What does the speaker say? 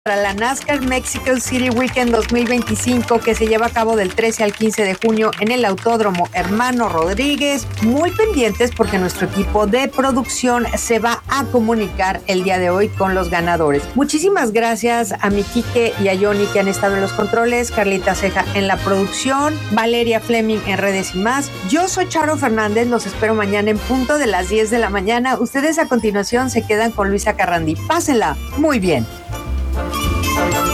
para la NASCAR Mexico City Weekend 2025 que se lleva a cabo del 13 al 15 de junio en el Autódromo Hermano Rodríguez. Muy pendientes porque nuestro equipo de producción se va a comunicar el día de hoy con los ganadores. Muchísimas gracias a mi Quique y a Johnny que han estado en los controles, Carlita Ceja en la producción, Valeria Fleming en redes y más. Yo soy Charo Fernández, los espero mañana en punto de las 10 de la mañana. Ustedes a continuación se quedan con Luisa Carrandi. Pásenla muy bien.